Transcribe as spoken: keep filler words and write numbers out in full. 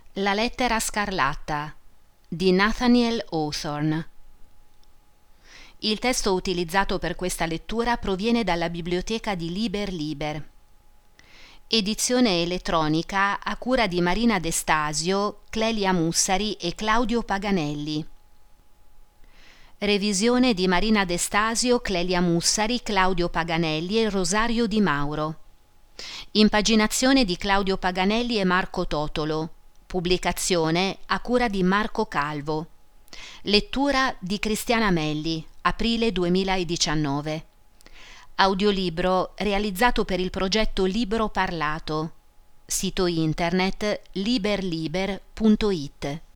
La lettera scarlatta di Nathaniel Hawthorne. Il testo utilizzato per questa lettura proviene dalla biblioteca di Liber Liber. Edizione elettronica a cura di Marina De Stasio, Clelia Mussari e Claudio Paganelli. Revisione di Marina De Stasio, Clelia Mussari, Claudio Paganelli e Rosario Di Mauro. Impaginazione di Claudio Paganelli e Marco Totolo. Pubblicazione a cura di Marco Calvo. Lettura di Cristiana Melli, aprile duemiladiciannove. Audiolibro realizzato per il progetto Libro Parlato. Sito internet liber liber punto it.